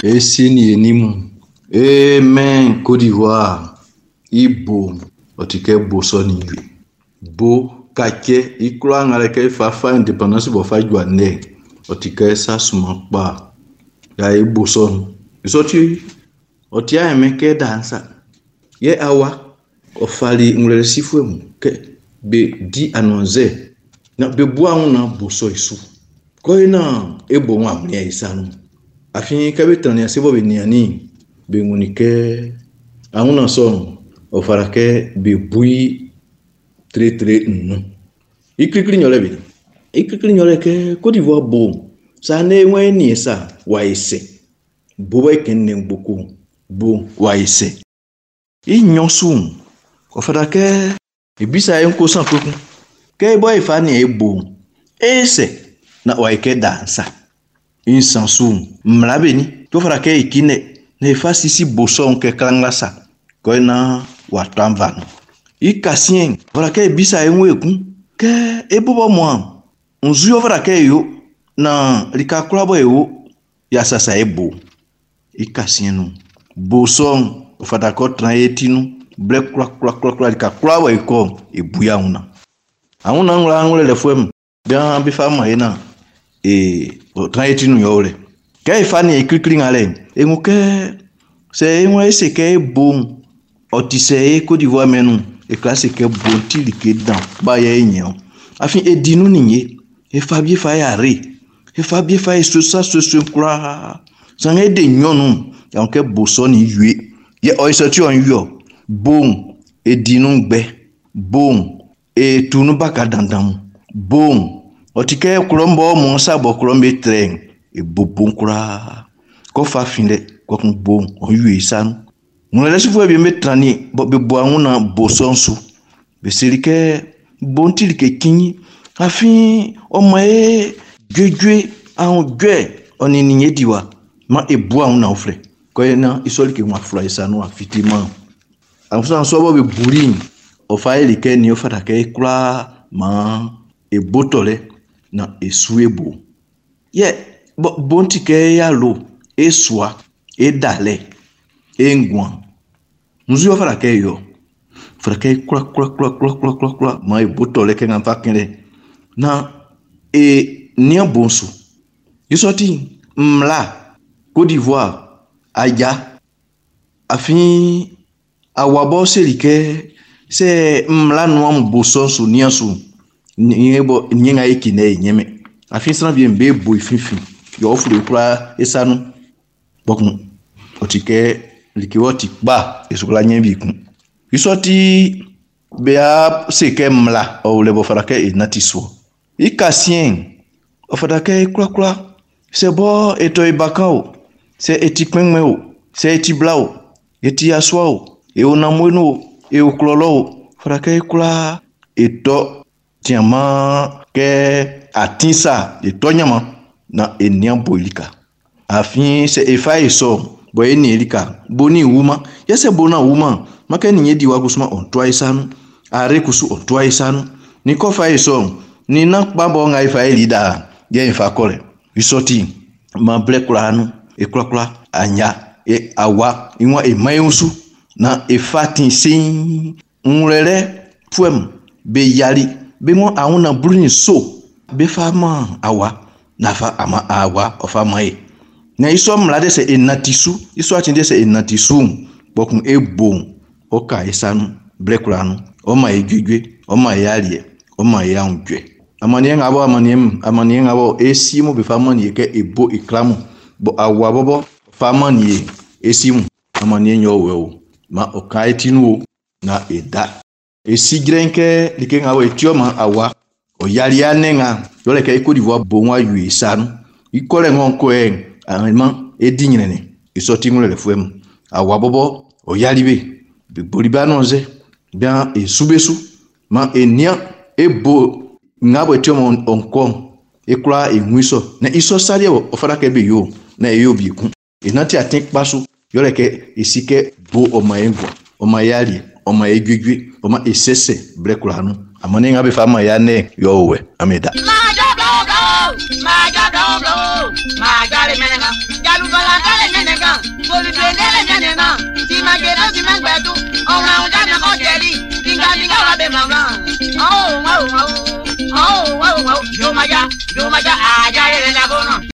Esini enimu. Amen. Côte d'Ivoire. Ibo. Otike bo soni yue. Bo kake. Ikloa ngaleke fafa indépendance bo fa juane. Otike sa suma pa. Ya ibo son. Isoti. Otia emeke dansa. Ye awa. Ofali ngulele sifu emu. Ke be di anonze. Na be boa una boso isu. Ko na ebo nwa mlia isanu. Afin kabe tania sebo be niani be ngunike auna son ofarake be bui tre nu. Iklikli nyole be. Iklikli nyole ke Côte d'Ivoire bo. Sa ne nwe ni sa wa ese. Bo wa kenne beaucoup. Bo wa ese. I nyonsu ofarake ebisa enko san koku. Ke boy fani ebo. Ese na wa ike dansa. Insansu mlabeni to fara ke ikine ne fasi si boson ke klangasa ko na watamvan ikasien fara ke bisa enweku ke ebobo mo nzuyo fara ke yo na likakula bo yo ya sasa ebo ikasien no boson fara ko tranetinu black kla likakula bo iko ebuya una auna ngula le fwem bien bifama ina traneti nu yole kay fani iklikling ale enguke se enwa ese ke bon otise Côte d'Ivoire menu e classe ke bon tili ke dan ba ya enyo afin edinu ninye e fabie fa ya re e fabie fa so kura sange de nyonu ya ke bosoni yue ye oisoti on yo bon edinu gbe bon e tunu baka dandam bon otike kulombo mo sabo kulombe tren e bobon kura ko fa finde ko bon on yue san mo le sifu be metrani bo be bo anuna bosonsu be silike bon tilike kinyi afin o mae gwe an gwe oni ninye diwa ma e bo anuna ofre ko na isolike mo afro isanu afitima an so bo be burin o fa elike ni o fata ke kula ma e botole na esuebo ye bonti ke ya lo eswa e dale engwan nzu fara ke yo fara ke kla ma e botole ke ngamba kene na e nia bonsu yisoti mla Côte d'Ivoire aja afin awabo selike se mla no am bosonsu niasu nyebo nyenga ikine nyeme afisana bien be boy fifi yo ofure kura esanu bokun otike likiwoti ba esukula nyembi kun isoti be a seke mla o lebo farake inatiso ikasien ofadake kura se bo eto ibakao se etikmenmeo se etiblao eti aswao e onamweno e oklolo farake kura eto tiama ke atinsa de tonyama na eniam boilika afin se efa eso boyeni elika boni wuma yese bona wuma make ni di wagusuma on twaisanu are kusu on twaisanu ni ko fa eso ni na babo nga ifa elida ye ifa kole isoti ma blekulanu e klakla anya e awa inwa e mayusu na efatin sin nlele puem be yali be mo auna bruni so be fama awa na fa ama awa ofama e na iso mlade se enatisu iso atinde se enatisu bokun ebo oka isanu blekulanu o ma egwegwe o ma yalie o ma yaunjwe amani ngabo esimu be fama ni ke ebo iklamu bo awa bobo fama ni esimu amani nyowe ma oka etinu na eda esigrenke like ngabo etioma awa o yaliane nga yole ke Côte d'Ivoire bonwa yu isanu ikole ngonko alman edinyene isoti ngule le fuem awa bobo o yalibe be bolibanoze bien esubesu ma enia ebo ngabo etioma onko ekula enwiso na iso sale o fara ke be yo na yo bi ku enati atin pasu yole ke isike bo o mayengo o mayali o ma egwegwe o ma esese blekulanu amane ngabe fama yane yowe ameda ma ja do blo ma ja le menenga jalu bala kale menenga Jumaja, aja le la bono.